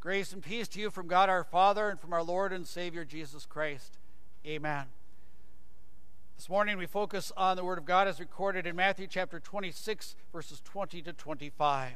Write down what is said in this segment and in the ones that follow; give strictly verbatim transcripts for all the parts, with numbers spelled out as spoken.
Grace and peace to you from God our Father and from our Lord and Savior Jesus Christ. Amen. This morning we focus on the Word of God as recorded in Matthew chapter twenty-six, verses twenty to twenty-five.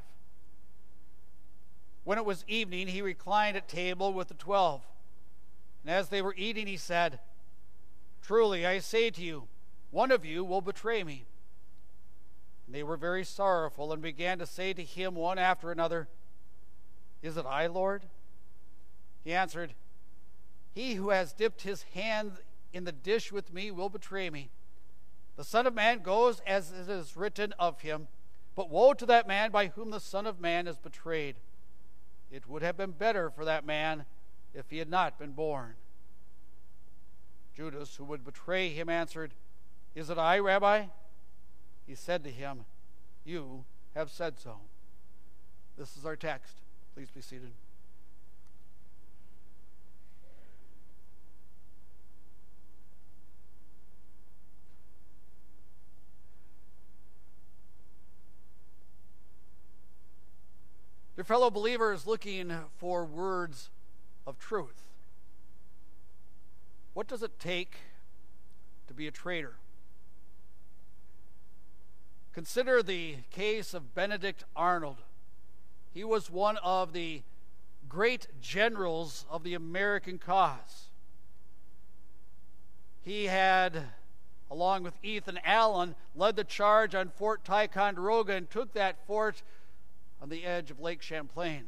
When it was evening, he reclined at table with the twelve. And as they were eating, he said, "Truly, I say to you, one of you will betray me." And they were very sorrowful and began to say to him one after another, "Is it I, Lord?" He answered, "He who has dipped his hand in the dish with me will betray me. The Son of Man goes as it is written of him, but woe to that man by whom the Son of Man is betrayed. It would have been better for that man if he had not been born." Judas, who would betray him, answered, "Is it I, Rabbi?" He said to him, "You have said so." This is our text. Please be seated. Dear fellow believers looking for words of truth, what does it take to be a traitor? Consider the case of Benedict Arnold. He was one of the great generals of the American cause. He had, along with Ethan Allen, led the charge on Fort Ticonderoga and took that fort on the edge of Lake Champlain.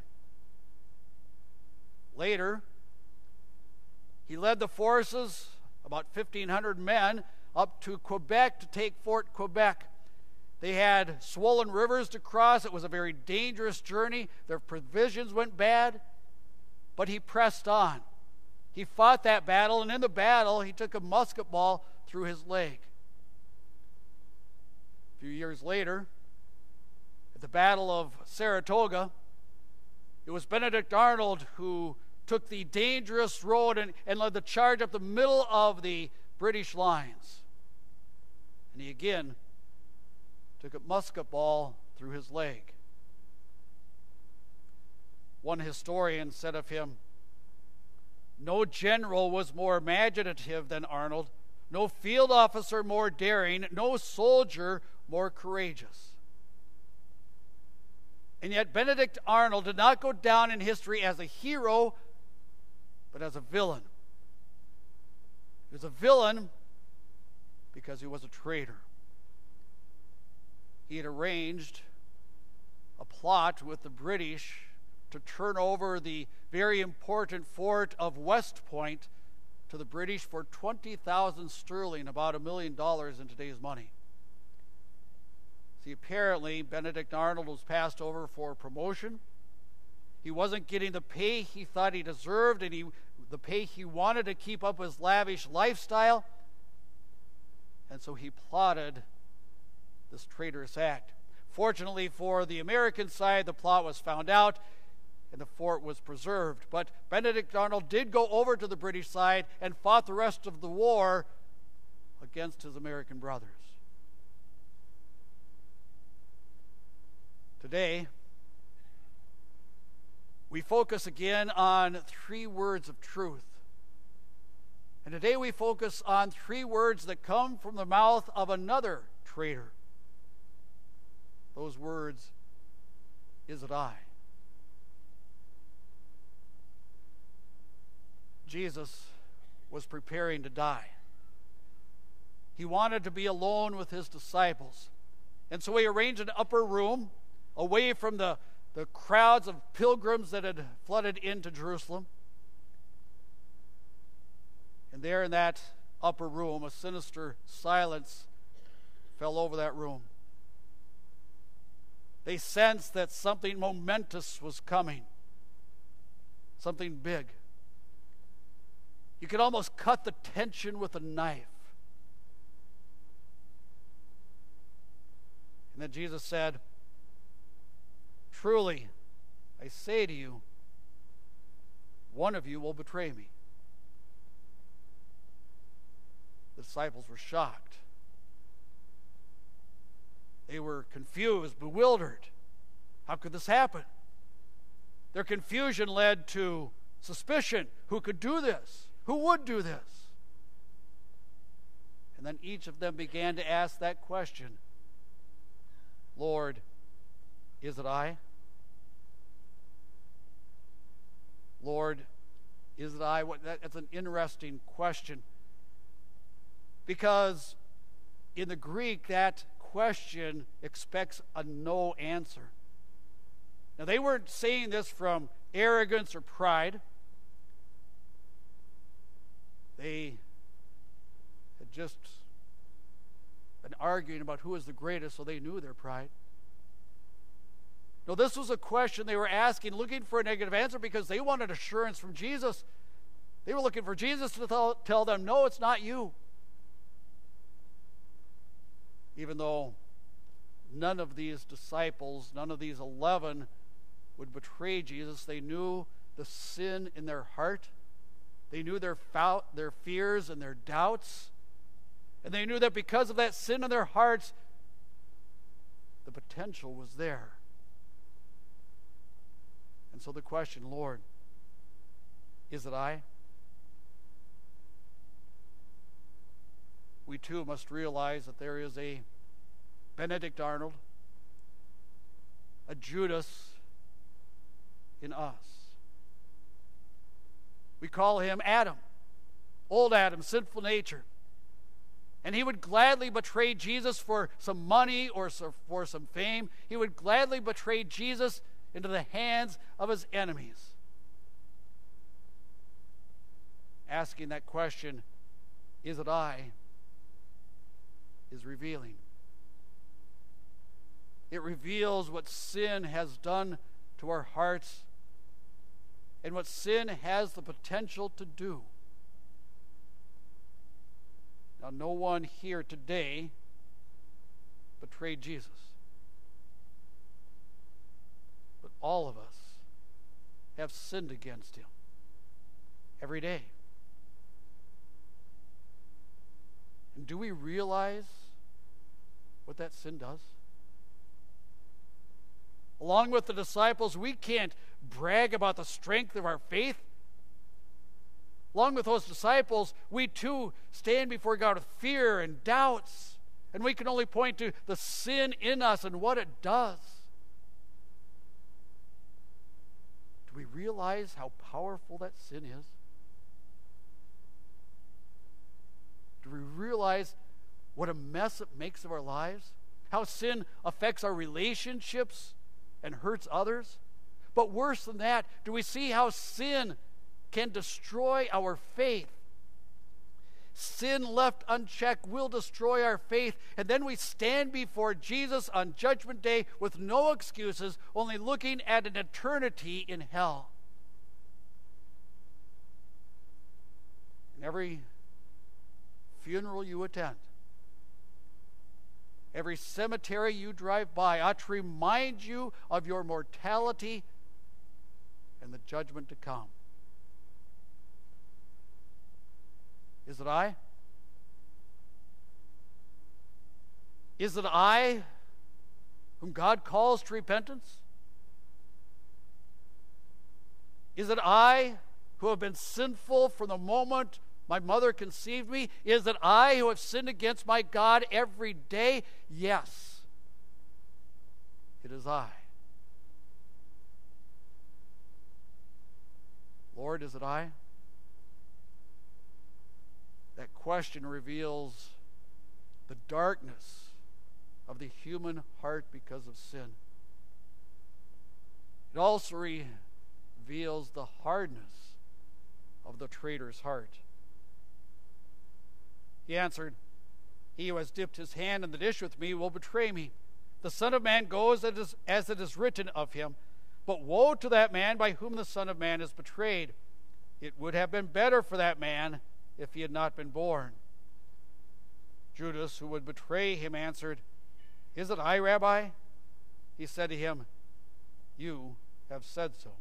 Later, he led the forces, about fifteen hundred men, up to Quebec to take Fort Quebec. They had swollen rivers to cross. It was a very dangerous journey. Their provisions went bad, but he pressed on. He fought that battle, and in the battle, he took a musket ball through his leg. A few years later, at the Battle of Saratoga, it was Benedict Arnold who took the dangerous road and, and led the charge up the middle of the British lines. And he again took a musket ball through his leg. One historian said of him, "No general was more imaginative than Arnold, no field officer more daring, no soldier more courageous." And yet Benedict Arnold did not go down in history as a hero, but as a villain. He was a villain because he was a traitor. He had arranged a plot with the British to turn over the very important fort of West Point to the British for twenty thousand sterling, about a million dollars in today's money. See, apparently Benedict Arnold was passed over for promotion. He wasn't getting the pay he thought he deserved, and he, the pay he wanted to keep up his lavish lifestyle. And so he plotted this traitorous act. Fortunately for the American side, the plot was found out and the fort was preserved. But Benedict Arnold did go over to the British side and fought the rest of the war against his American brothers. Today, we focus again on three words of truth. And today we focus on three words that come from the mouth of another traitor. Those words, "Is it I?" Jesus was preparing to die. He wanted to be alone with his disciples. And so he arranged an upper room away from the, the crowds of pilgrims that had flooded into Jerusalem. And there in that upper room, a sinister silence fell over that room. They sensed that something momentous was coming, something big. You could almost cut the tension with a knife. And then Jesus said, "Truly, I say to you, one of you will betray me." The disciples were shocked. They were confused, bewildered. How could this happen? Their confusion led to suspicion. Who could do this? Who would do this? And then each of them began to ask that question, Lord, is it I? Lord, is it I? What, that, that's an interesting question, because in the Greek, that question expects a no answer. Now, they weren't saying this from arrogance or pride. They had just been arguing about who was the greatest, so they knew their pride. No, this was a question they were asking, looking for a negative answer because they wanted assurance from Jesus. They were looking for Jesus to tell, tell them, no, it's not you. Even though none of these disciples, none of these eleven would betray Jesus, they knew the sin in their heart. They knew their, fou- their fears and their doubts. And they knew that because of that sin in their hearts, the potential was there. And so the question, Lord, is it I? We too must realize that there is a Benedict Arnold, a Judas in us. We call him Adam, old Adam, sinful nature. And he would gladly betray Jesus for some money or for some fame. He would gladly betray Jesus into the hands of his enemies. Asking that question, is it I, is revealing. It reveals what sin has done to our hearts and what sin has the potential to do. Now, no one here today betrayed Jesus. But all of us have sinned against him every day. And do we realize what that sin does? Along with the disciples, we can't brag about the strength of our faith. Along with those disciples, we too stand before God with fear and doubts, and we can only point to the sin in us and what it does. Do we realize how powerful that sin is? Do we realize what a mess it makes of our lives? How sin affects our relationships and hurts others? But worse than that, do we see how sin can destroy our faith? Sin left unchecked will destroy our faith, and then we stand before Jesus on Judgment Day with no excuses, only looking at an eternity in hell. And every funeral you attend, every cemetery you drive by ought to remind you of your mortality and the judgment to come. Is it I? Is it I whom God calls to repentance? Is it I who have been sinful from the moment my mother conceived me? Is it I who have sinned against my God every day? Yes, it is I. Lord, is it I? That question reveals the darkness of the human heart because of sin. It also reveals the hardness of the traitor's heart. He answered, "He who has dipped his hand in the dish with me will betray me. The Son of Man goes as it is, as it is written of him. But woe to that man by whom the Son of Man is betrayed. It would have been better for that man if he had not been born." Judas, who would betray him, answered, "Is it I, Rabbi?" He said to him, "You have said so."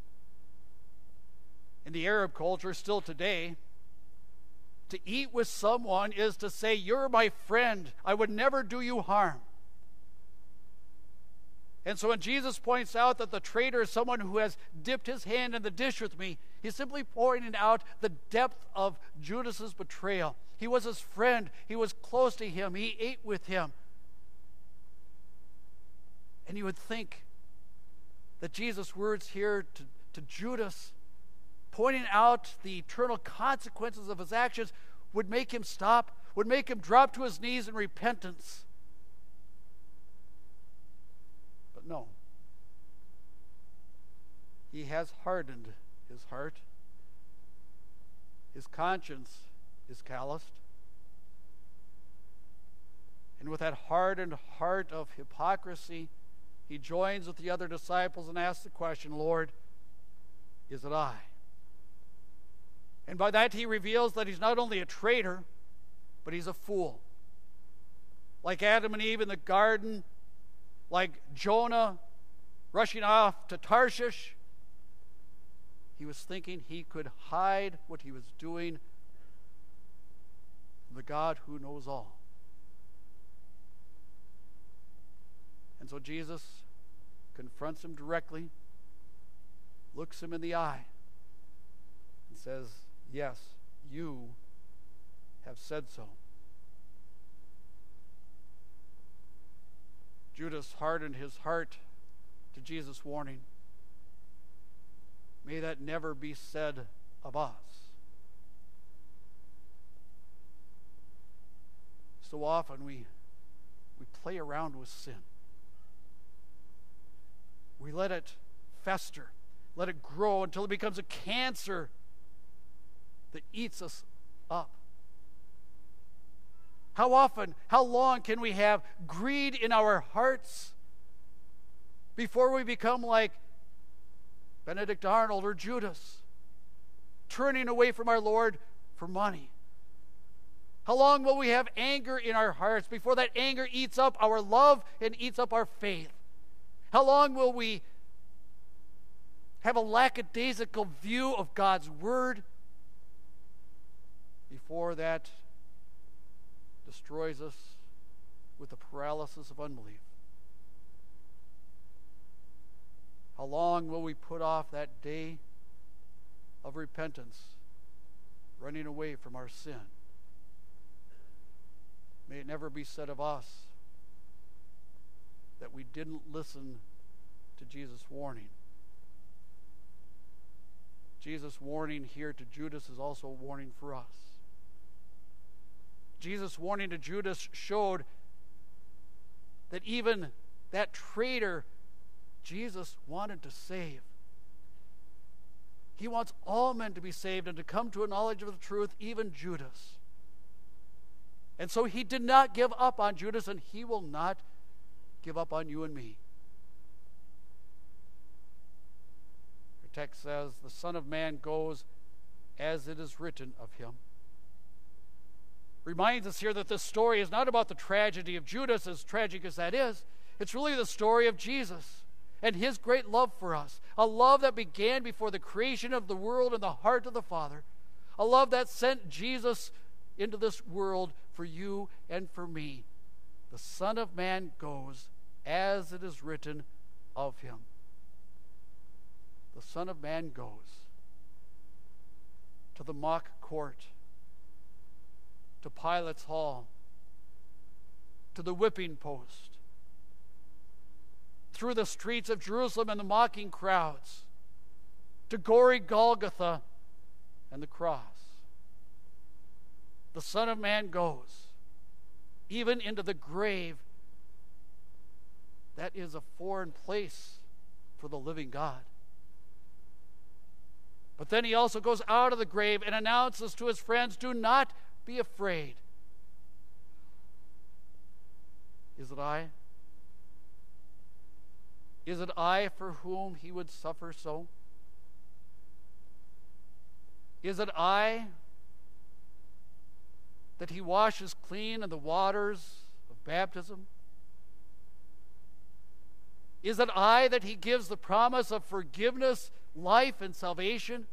In the Arab culture, still today, to eat with someone is to say, "You're my friend. I would never do you harm." And so when Jesus points out that the traitor is someone who has dipped his hand in the dish with me, he's simply pointing out the depth of Judas's betrayal. He was his friend. He was close to him. He ate with him. And you would think that Jesus' words here to, to Judas, pointing out the eternal consequences of his actions, would make him stop, would make him drop to his knees in repentance. But no. He has hardened his heart. His conscience is calloused. And with that hardened heart of hypocrisy, he joins with the other disciples and asks the question, Lord, is it I? And by that he reveals that he's not only a traitor, but he's a fool. Like Adam and Eve in the garden, like Jonah rushing off to Tarshish, he was thinking he could hide what he was doing from the God who knows all. And so Jesus confronts him directly, looks him in the eye, and says, yes, you have said so. Judas hardened his heart to Jesus' warning. May that never be said of us. So often we, we play around with sin. We let it fester, let it grow until it becomes a cancer that eats us up. How often, how long can we have greed in our hearts before we become like Benedict Arnold or Judas, turning away from our Lord for money? How long will we have anger in our hearts before that anger eats up our love and eats up our faith? How long will we have a lackadaisical view of God's Word before that destroys us with the paralysis of unbelief? How long will we put off that day of repentance, running away from our sin? May it never be said of us that we didn't listen to Jesus' warning. Jesus' warning here to Judas is also a warning for us. Jesus' warning to Judas showed that even that traitor Jesus wanted to save. He wants all men to be saved and to come to a knowledge of the truth, even Judas. And so he did not give up on Judas, and he will not give up on you and me. The text says, the Son of Man goes as it is written of him. Reminds us here that this story is not about the tragedy of Judas, as tragic as that is. It's really the story of Jesus and his great love for us. A love that began before the creation of the world in the heart of the Father. A love that sent Jesus into this world for you and for me. The Son of Man goes as it is written of him. The Son of Man goes to the mock court, to Pilate's hall, to the whipping post, through the streets of Jerusalem and the mocking crowds, to gory Golgotha and the cross. The Son of Man goes even into the grave. That is a foreign place for the living God. But then he also goes out of the grave and announces to his friends, do not be afraid. Is it I? Is it I for whom he would suffer so? Is it I that he washes clean in the waters of baptism? Is it I that he gives the promise of forgiveness, life, and salvation?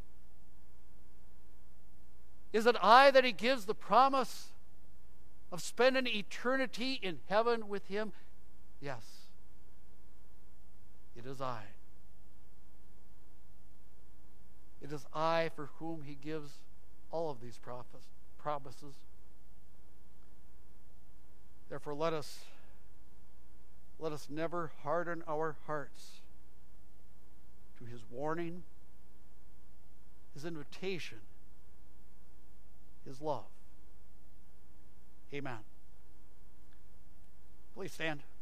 Is it I that he gives the promise of spending eternity in heaven with him? Yes. It is I. It is I for whom he gives all of these promises. Therefore, let us, let us never harden our hearts to his warning, his invitation, his love. Amen. Please stand.